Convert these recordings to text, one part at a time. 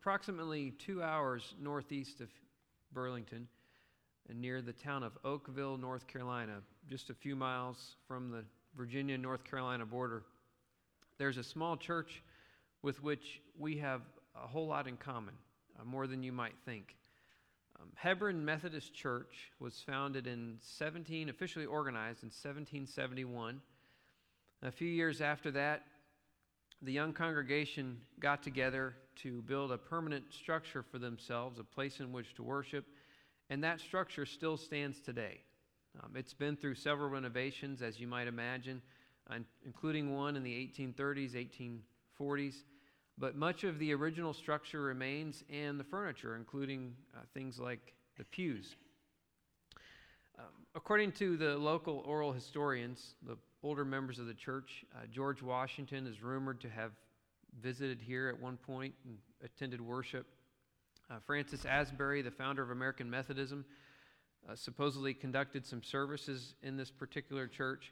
approximately 2 hours northeast of Burlington and near the town of Oakville, North Carolina, just a few miles from the Virginia-North Carolina border. There's a small church with which we have a whole lot in common, more than you might think. Hebron Methodist Church was founded officially organized in 1771. A few years after that, the young congregation got together to build a permanent structure for themselves, a place in which to worship, and that structure still stands today. It's been through several renovations, as you might imagine, including one in the 1830s, 1840s, but much of the original structure remains, and the furniture, including things like the pews. According to the local oral historians, the older members of the church, George Washington is rumored to have visited here at one point and attended worship. Francis Asbury, the founder of American Methodism, supposedly conducted some services in this particular church.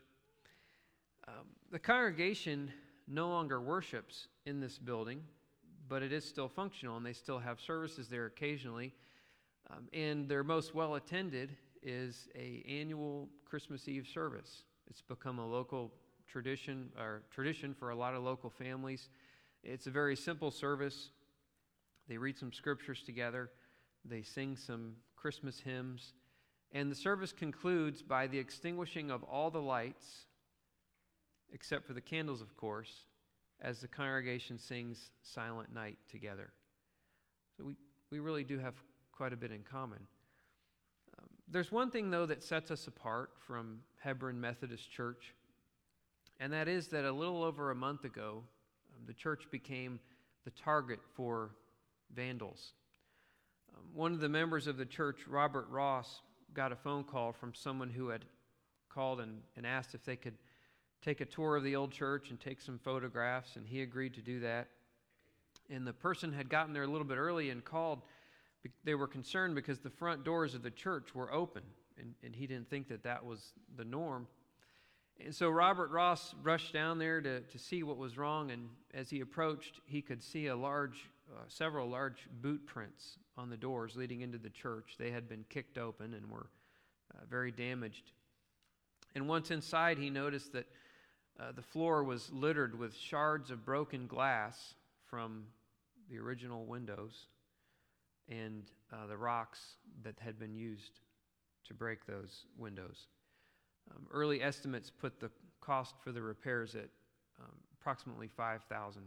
The congregation no longer worships in this building, but it is still functional, and they still have services there occasionally. And their most well-attended is an annual Christmas Eve service. It's become a local tradition for a lot of local families. It's a very simple service. They read some scriptures together. They sing some Christmas hymns. And the service concludes by the extinguishing of all the lights, except for the candles, of course, as the congregation sings Silent Night together. So we really do have quite a bit in common. There's one thing, though, that sets us apart from Hebron Methodist Church, and that is that a little over a month ago, the church became the target for vandals. One of the members of the church, Robert Ross, got a phone call from someone who had called and asked if they could take a tour of the old church and take some photographs, and he agreed to do that. And the person had gotten there a little bit early and called. They were concerned because the front doors of the church were open, and he didn't think that was the norm. And so Robert Ross rushed down there to see what was wrong, and as he approached, he could see several large boot prints on the doors leading into the church. They had been kicked open and were very damaged. And once inside, he noticed that the floor was littered with shards of broken glass from the original windows and the rocks that had been used to break those windows. Early estimates put the cost for the repairs at approximately $5,000.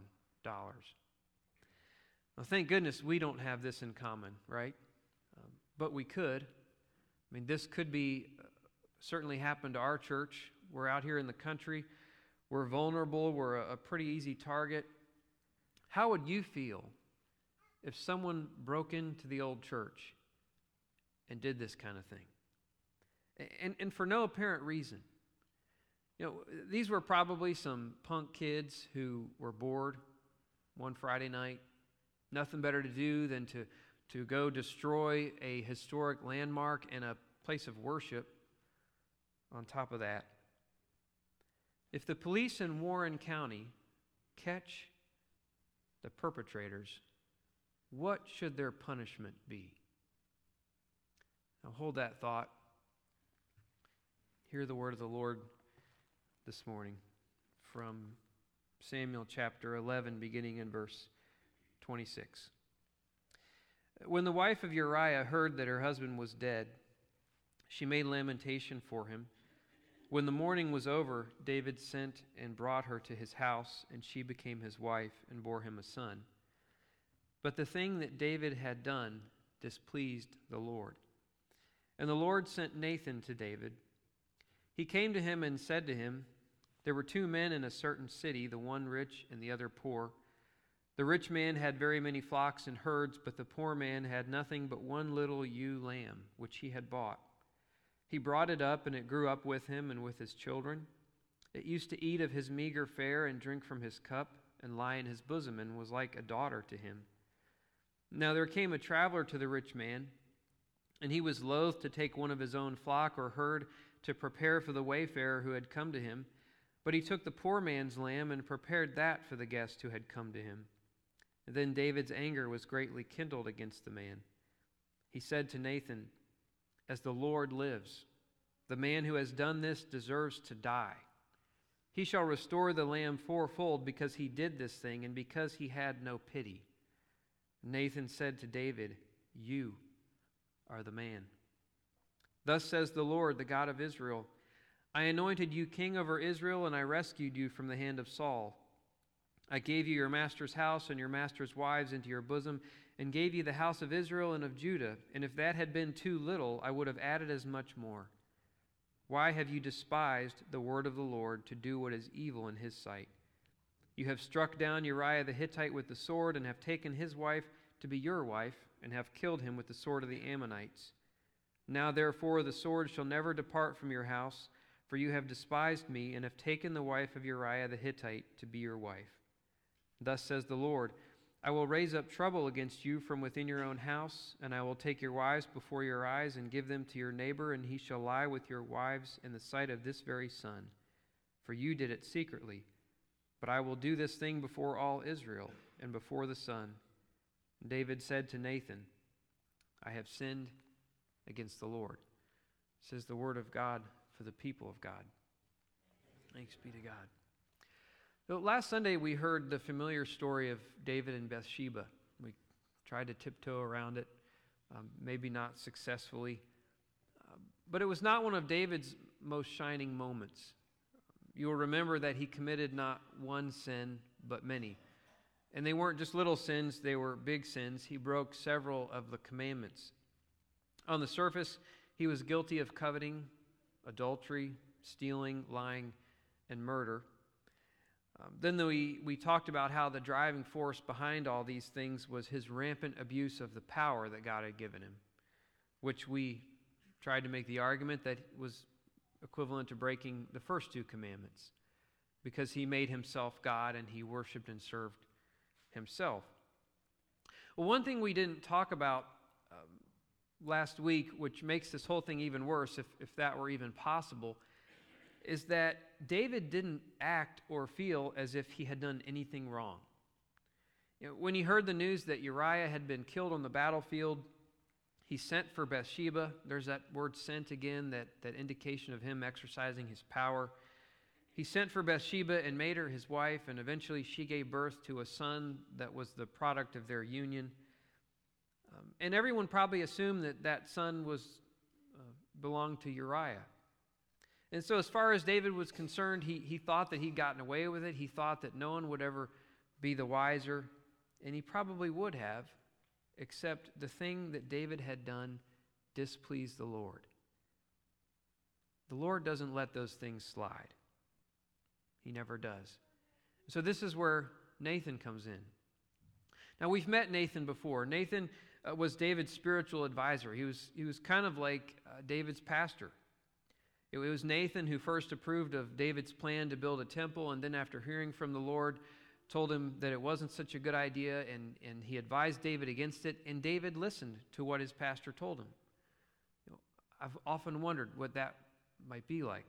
Now, thank goodness we don't have this in common, right? But we could. I mean, this could be certainly happened to our church. We're out here in the country. We're vulnerable. We're a pretty easy target. How would you feel if someone broke into the old church and did this kind of thing? And for no apparent reason. You know, these were probably some punk kids who were bored one Friday night. Nothing better to do than to go destroy a historic landmark and a place of worship on top of that. If the police in Warren County catch the perpetrators, what should their punishment be? Now hold that thought. Hear the word of the Lord this morning from Samuel chapter 11, beginning in verse 26. When the wife of Uriah heard that her husband was dead, she made lamentation for him. When the mourning was over, David sent and brought her to his house, and she became his wife and bore him a son. But the thing that David had done displeased the Lord. And the Lord sent Nathan to David. He came to him and said to him, "There were two men in a certain city, the one rich and the other poor. The rich man had very many flocks and herds, but the poor man had nothing but one little ewe lamb, which he had bought. He brought it up, and it grew up with him and with his children. It used to eat of his meager fare and drink from his cup and lie in his bosom, and was like a daughter to him. Now there came a traveler to the rich man, and he was loath to take one of his own flock or herd to prepare for the wayfarer who had come to him. But he took the poor man's lamb and prepared that for the guest who had come to him. Then David's anger was greatly kindled against the man. He said to Nathan, "As the Lord lives, the man who has done this deserves to die. He shall restore the lamb fourfold because he did this thing and because he had no pity." Nathan said to David, "You are the man. Thus says the Lord, the God of Israel, I anointed you king over Israel, and I rescued you from the hand of Saul. I gave you your master's house and your master's wives into your bosom, and gave you the house of Israel and of Judah. And if that had been too little, I would have added as much more. Why have you despised the word of the Lord to do what is evil in his sight? You have struck down Uriah the Hittite with the sword, and have taken his wife to be your wife, and have killed him with the sword of the Ammonites. Now therefore the sword shall never depart from your house, for you have despised me, and have taken the wife of Uriah the Hittite to be your wife. Thus says the Lord, I will raise up trouble against you from within your own house, and I will take your wives before your eyes and give them to your neighbor, and he shall lie with your wives in the sight of this very sun. For you did it secretly, but I will do this thing before all Israel and before the sun. And David said to Nathan, I have sinned against the Lord. Says the word of God for the people of God. Thanks be to God. So last Sunday, we heard the familiar story of David and Bathsheba. We tried to tiptoe around it, maybe not successfully. But it was not one of David's most shining moments. You will remember that he committed not one sin, but many. And they weren't just little sins, they were big sins. He broke several of the commandments. On the surface, he was guilty of coveting, adultery, stealing, lying, and murder. Then we talked about how the driving force behind all these things was his rampant abuse of the power that God had given him, which we tried to make the argument that was equivalent to breaking the first two commandments, because he made himself God and he worshiped and served himself. Well, one thing we didn't talk about last week, which makes this whole thing even worse, if that were even possible, is that David didn't act or feel as if he had done anything wrong. You know, when he heard the news that Uriah had been killed on the battlefield, he sent for Bathsheba. There's that word sent again, that indication of him exercising his power. He sent for Bathsheba and made her his wife, and eventually she gave birth to a son that was the product of their union. And everyone probably assumed that that son belonged to Uriah. And so as far as David was concerned, he thought that he'd gotten away with it. He thought that no one would ever be the wiser, and he probably would have, except the thing that David had done displeased the Lord. The Lord doesn't let those things slide. He never does. So this is where Nathan comes in. Now, we've met Nathan before. Nathan was David's spiritual advisor. He was kind of like David's pastor. It was Nathan who first approved of David's plan to build a temple, and then after hearing from the Lord, told him that it wasn't such a good idea, and he advised David against it, and David listened to what his pastor told him. You know, I've often wondered what that might be like.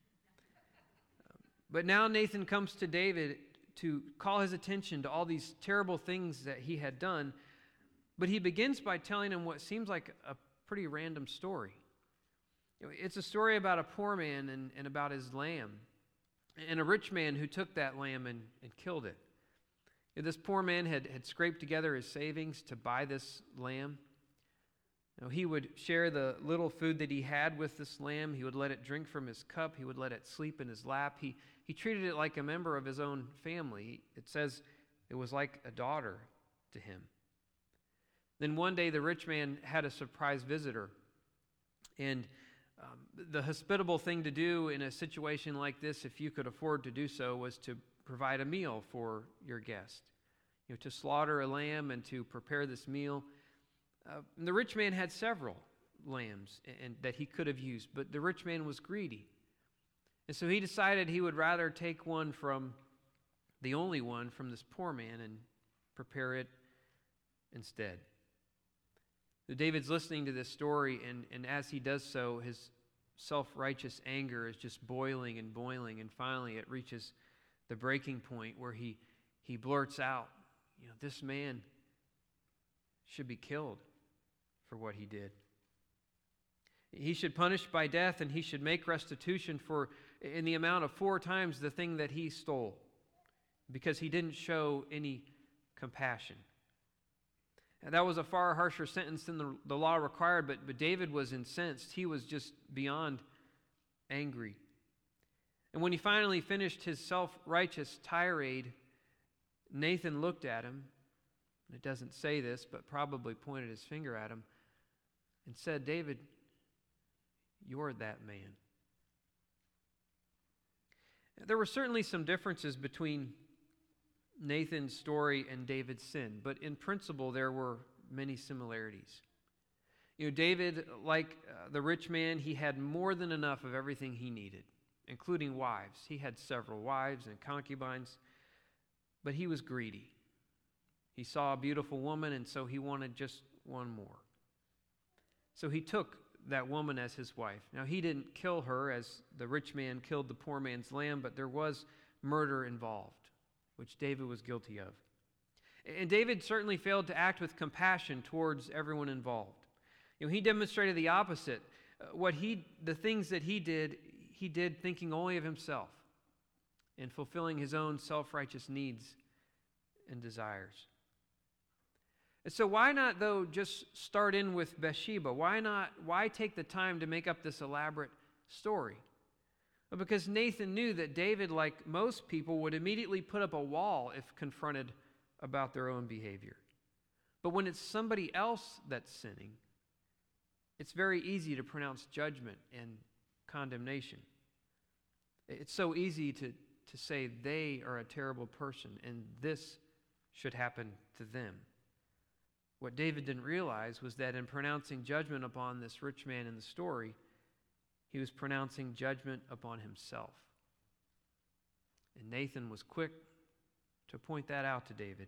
But now Nathan comes to David to call his attention to all these terrible things that he had done, but he begins by telling him what seems like a pretty random story. It's a story about a poor man and about his lamb, and a rich man who took that lamb and killed it. This poor man had scraped together his savings to buy this lamb. He would share the little food that he had with this lamb. He would let it drink from his cup. He would let it sleep in his lap. He treated it like a member of his own family. It says it was like a daughter to him. Then one day the rich man had a surprise visitor, and the hospitable thing to do in a situation like this, if you could afford to do so, was to provide a meal for your guest. To slaughter a lamb and to prepare this meal. The rich man had several lambs and that he could have used, but the rich man was greedy. And so he decided he would rather take one from the only one from this poor man and prepare it instead. David's listening to this story, and as he does so, his self-righteous anger is just boiling, and finally it reaches the breaking point where he blurts out, this man should be killed for what he did. He should punish by death, and he should make restitution for in the amount of 4 times the thing that he stole, because he didn't show any compassion. And that was a far harsher sentence than the law required, but David was incensed. He was just beyond angry. And when he finally finished his self-righteous tirade, Nathan looked at him, and it doesn't say this, but probably pointed his finger at him, and said, "David, you're that man." There were certainly some differences between Nathan's story and David's sin, but in principle there were many similarities. David, like the rich man, he had more than enough of everything he needed, including wives. He had several wives and concubines, but he was greedy. He saw a beautiful woman, and so he wanted just one more. So he took that woman as his wife. Now, he didn't kill her as the rich man killed the poor man's lamb, but there was murder involved, which David was guilty of. And David certainly failed to act with compassion towards everyone involved. He demonstrated the opposite. The things that he did thinking only of himself and fulfilling his own self-righteous needs and desires. And so why not, though, just start in with Bathsheba? Why take the time to make up this elaborate story? Well, because Nathan knew that David, like most people, would immediately put up a wall if confronted about their own behavior. But when it's somebody else that's sinning, it's very easy to pronounce judgment and condemnation. It's so easy to say they are a terrible person and this should happen to them. What David didn't realize was that in pronouncing judgment upon this rich man in the story, he was pronouncing judgment upon himself. And Nathan was quick to point that out to David,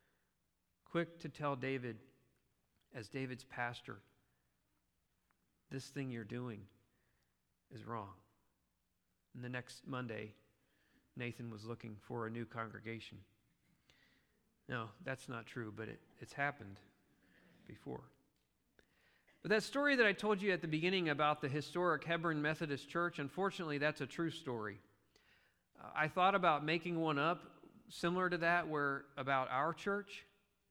quick to tell David, as David's pastor, this thing you're doing is wrong. And the next Monday, Nathan was looking for a new congregation. No, that's not true, but it's happened before. But that story that I told you at the beginning about the historic Hebron Methodist Church, unfortunately, that's a true story. I thought about making one up similar to that, where about our church,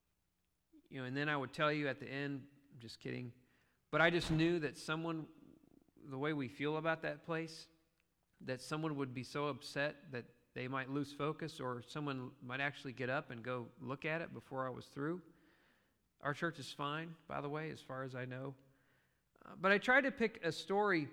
and then I would tell you at the end, I'm just kidding, but I just knew that someone, the way we feel about that place, that someone would be so upset that they might lose focus, or someone might actually get up and go look at it before I was through. Our church is fine, by the way, as far as I know. But I tried to pick a story,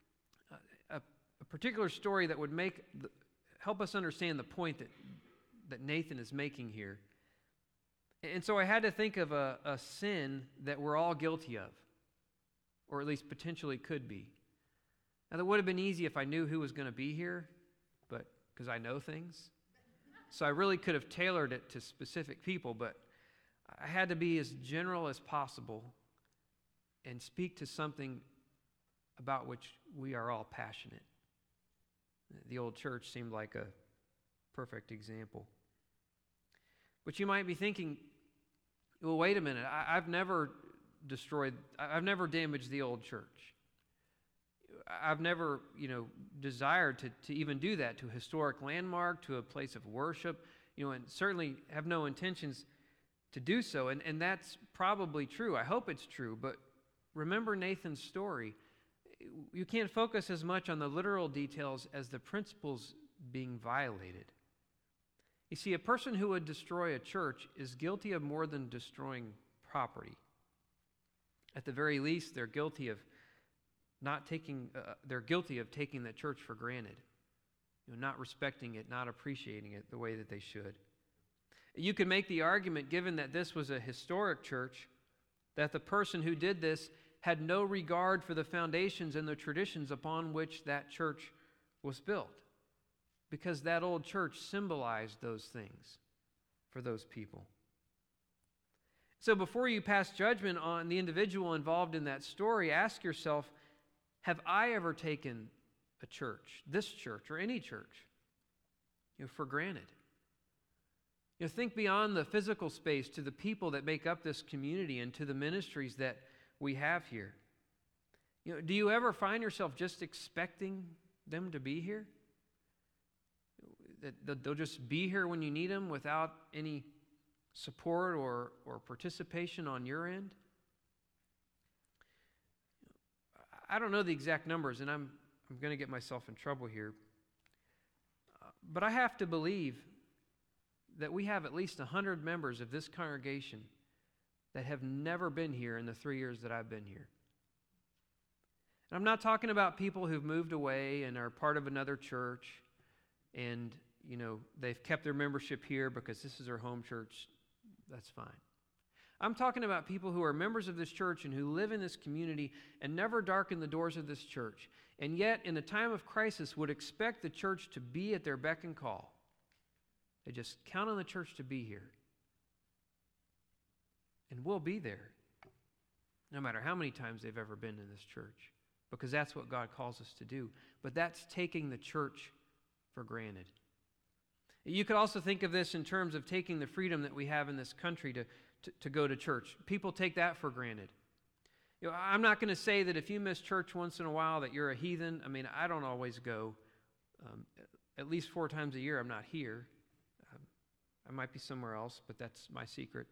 a particular story that would help us understand the point that Nathan is making here. And so I had to think of a sin that we're all guilty of, or at least potentially could be. Now, that would have been easy if I knew who was going to be here, but because I know things. So I really could have tailored it to specific people, but I had to be as general as possible and speak to something about which we are all passionate. The old church seemed like a perfect example. But you might be thinking, well, wait a minute, I've never damaged the old church. I've never, desired to even do that to a historic landmark, to a place of worship, and certainly have no intentions to do so. And that's probably true. I hope it's true. But remember Nathan's story. You can't focus as much on the literal details as the principles being violated. You see, a person who would destroy a church is guilty of more than destroying property. At the very least, they're guilty of taking the church for granted, not respecting it, not appreciating it the way that they should. You could make the argument, given that this was a historic church, that the person who did this had no regard for the foundations and the traditions upon which that church was built, because that old church symbolized those things for those people. So before you pass judgment on the individual involved in that story, ask yourself, have I ever taken a church, this church or any church, for granted? Think beyond the physical space to the people that make up this community and to the ministries that we have here. Do you ever find yourself just expecting them to be here? That they'll just be here when you need them without any support or participation on your end? I don't know the exact numbers, and I'm going to get myself in trouble here. But I have to believe that we have at least 100 members of this congregation that have never been here in the 3 years that I've been here. And I'm not talking about people who've moved away and are part of another church and, they've kept their membership here because this is their home church. That's fine. I'm talking about people who are members of this church and who live in this community and never darken the doors of this church, and yet in a time of crisis would expect the church to be at their beck and call. They just count on the church to be here. And we'll be there no matter how many times they've ever been in this church, because that's what God calls us to do. But that's taking the church for granted. You could also think of this in terms of taking the freedom that we have in this country to go to church. People take that for granted. I'm not going to say that if you miss church once in a while that you're a heathen. I mean, I don't always go. At least 4 times a year I'm not here. I might be somewhere else, but that's my secret.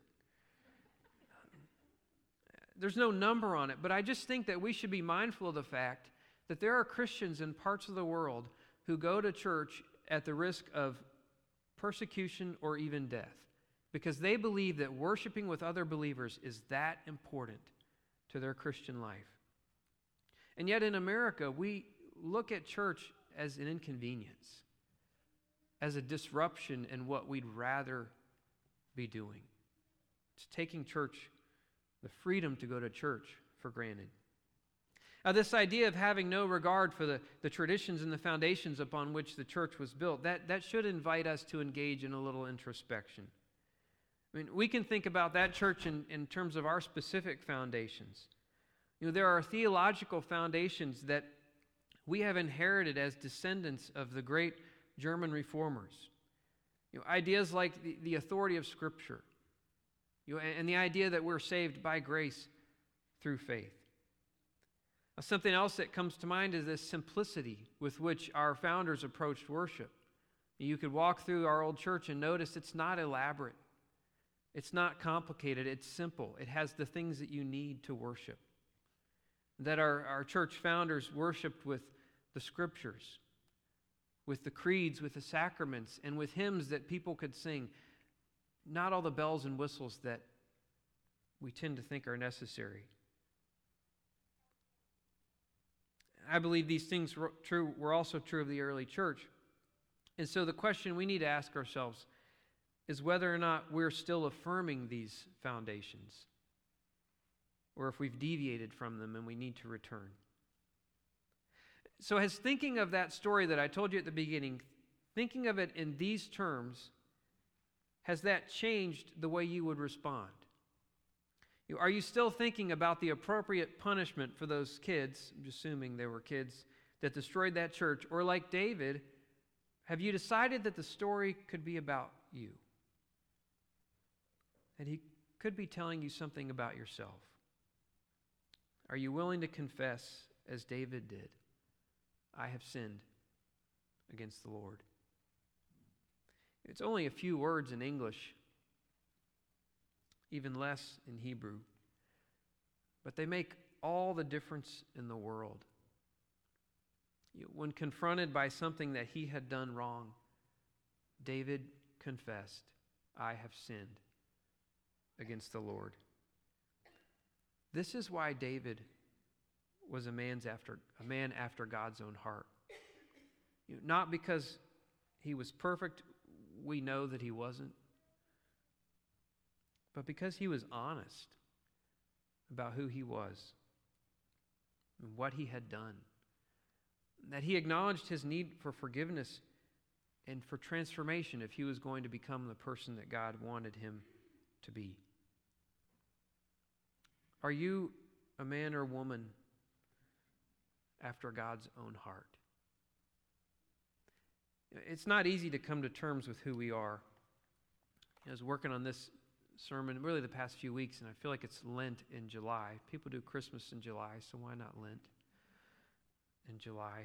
There's no number on it, but I just think that we should be mindful of the fact that there are Christians in parts of the world who go to church at the risk of persecution or even death because they believe that worshiping with other believers is that important to their Christian life. And yet in America, we look at church as an inconvenience, as a disruption in what we'd rather be doing. It's taking church, the freedom to go to church, for granted. This idea of having no regard for the traditions and the foundations upon which the church was built, that should invite us to engage in a little introspection. I mean, we can think about that church in terms of our specific foundations. There are theological foundations that we have inherited as descendants of the great German reformers. Ideas like the authority of Scripture, and the idea that we're saved by grace through faith. Something else that comes to mind is this simplicity with which our founders approached worship. You could walk through our old church and notice it's not elaborate. It's not complicated. It's simple. It has the things that you need to worship. That our church founders worshiped with the Scriptures, with the creeds, with the sacraments, and with hymns that people could sing. Not all the bells and whistles that we tend to think are necessary. I believe these things were also true of the early church. And so the question we need to ask ourselves is whether or not we're still affirming these foundations, or if we've deviated from them and we need to return. So as thinking of that story that I told you at the beginning, thinking of it in these terms, has that changed the way you would respond? Are you still thinking about the appropriate punishment for those kids, I'm assuming they were kids, that destroyed that church? Or like David, have you decided that the story could be about you? That he could be telling you something about yourself? Are you willing to confess, as David did, I have sinned against the Lord? It's only a few words in English, even less in Hebrew, but they make all the difference in the world. When confronted by something that he had done wrong, David confessed, I have sinned against the Lord. This is why David was a man after God's own heart. Not because he was perfect, we know that he wasn't, but because he was honest about who he was and what he had done. That he acknowledged his need for forgiveness and for transformation if he was going to become the person that God wanted him to be. Are you a man or woman after God's own heart? It's not easy to come to terms with who we are. I was working on this sermon really the past few weeks, and I feel like it's Lent in July. People do Christmas in July, so why not Lent in July?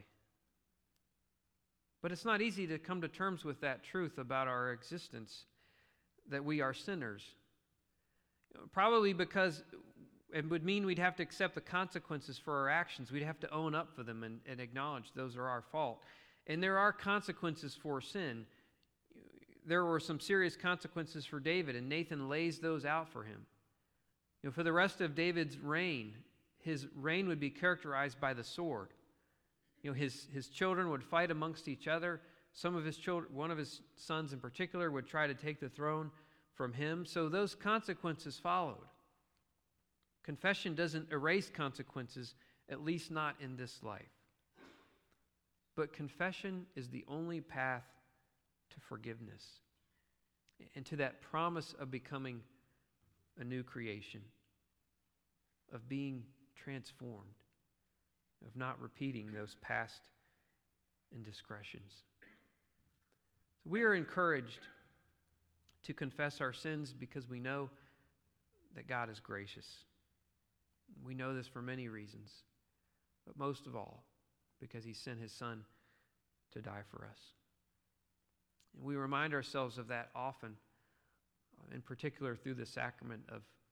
But it's not easy to come to terms with that truth about our existence, that we are sinners. Probably because it would mean we'd have to accept the consequences for our actions. We'd have to own up for them and acknowledge those are our fault. And there are consequences for sin. There were some serious consequences for David, and Nathan lays those out for him. For the rest of David's reign, his reign would be characterized by the sword. His children would fight amongst each other. Some of his children, one of his sons in particular, would try to take the throne from him. So those consequences followed. Confession doesn't erase consequences, at least not in this life. But confession is the only path to forgiveness and to that promise of becoming a new creation, of being transformed, of not repeating those past indiscretions. So we are encouraged to confess our sins because we know that God is gracious. We know this for many reasons, but most of all, because he sent his Son to die for us. And we remind ourselves of that often, in particular through the sacrament of